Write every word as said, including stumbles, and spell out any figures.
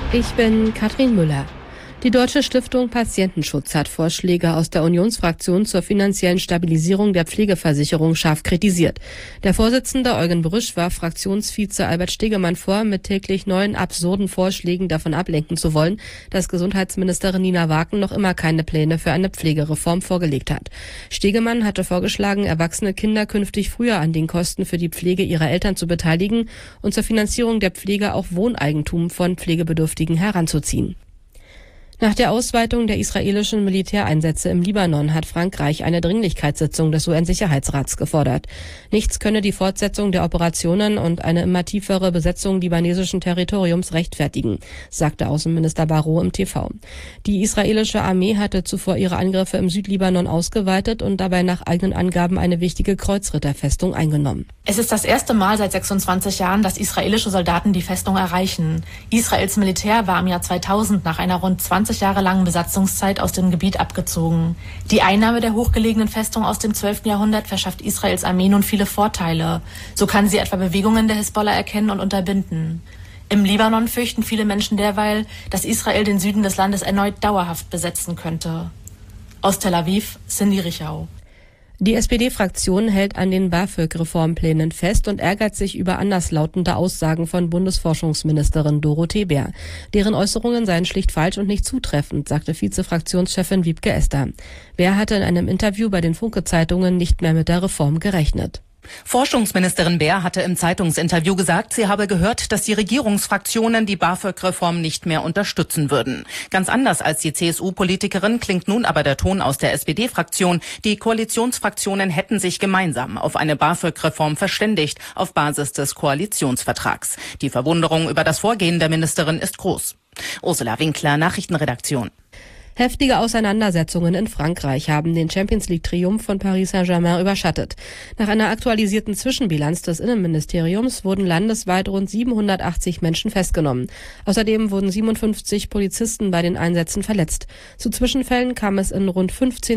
Ich bin Katrin Müller. Die Deutsche Stiftung Patientenschutz hat Vorschläge aus der Unionsfraktion zur finanziellen Stabilisierung der Pflegeversicherung scharf kritisiert. Der Vorsitzende Eugen Brüsch warf Fraktionsvize Albert Stegemann vor, mit täglich neuen absurden Vorschlägen davon ablenken zu wollen, dass Gesundheitsministerin Nina Waken noch immer keine Pläne für eine Pflegereform vorgelegt hat. Stegemann hatte vorgeschlagen, erwachsene Kinder künftig früher an den Kosten für die Pflege ihrer Eltern zu beteiligen und zur Finanzierung der Pflege auch Wohneigentum von Pflegebedürftigen heranzuziehen. Nach der Ausweitung der israelischen Militäreinsätze im Libanon hat Frankreich eine Dringlichkeitssitzung des U N-Sicherheitsrats gefordert. Nichts könne die Fortsetzung der Operationen und eine immer tiefere Besetzung libanesischen Territoriums rechtfertigen, sagte Außenminister Barrot im T V. Die israelische Armee hatte zuvor ihre Angriffe im Südlibanon ausgeweitet und dabei nach eigenen Angaben eine wichtige Kreuzritterfestung eingenommen. Es ist das erste Mal seit sechsundzwanzig Jahren, dass israelische Soldaten die Festung erreichen. Israels Militär war im Jahr zweitausend nach einer rund zwanzig Jahre langen Besatzungszeit aus dem Gebiet abgezogen. Die Einnahme der hochgelegenen Festung aus dem zwölften Jahrhundert verschafft Israels Armee nun viele Vorteile. So kann sie etwa Bewegungen der Hisbollah erkennen und unterbinden. Im Libanon fürchten viele Menschen derweil, dass Israel den Süden des Landes erneut dauerhaft besetzen könnte. Aus Tel Aviv, Cindy Richau. Die S P D-Fraktion hält an den BAföG-Reformplänen fest und ärgert sich über anderslautende Aussagen von Bundesforschungsministerin Dorothee Bär. Deren Äußerungen seien schlicht falsch und nicht zutreffend, sagte Vize-Fraktionschefin Wiebke Esther. Bär hatte in einem Interview bei den Funke-Zeitungen nicht mehr mit der Reform gerechnet. Forschungsministerin Bär hatte im Zeitungsinterview gesagt, sie habe gehört, dass die Regierungsfraktionen die BAföG-Reform nicht mehr unterstützen würden. Ganz anders als die C S U-Politikerin klingt nun aber der Ton aus der S P D-Fraktion. Die Koalitionsfraktionen hätten sich gemeinsam auf eine BAföG-Reform verständigt, auf Basis des Koalitionsvertrags. Die Verwunderung über das Vorgehen der Ministerin ist groß. Ursula Winkler, Nachrichtenredaktion. Heftige Auseinandersetzungen in Frankreich haben den Champions-League-Triumph von Paris Saint-Germain überschattet. Nach einer aktualisierten Zwischenbilanz des Innenministeriums wurden landesweit rund siebenhundertachtzig Menschen festgenommen. Außerdem wurden siebenundfünfzig Polizisten bei den Einsätzen verletzt. Zu Zwischenfällen kam es in rund fünfzehn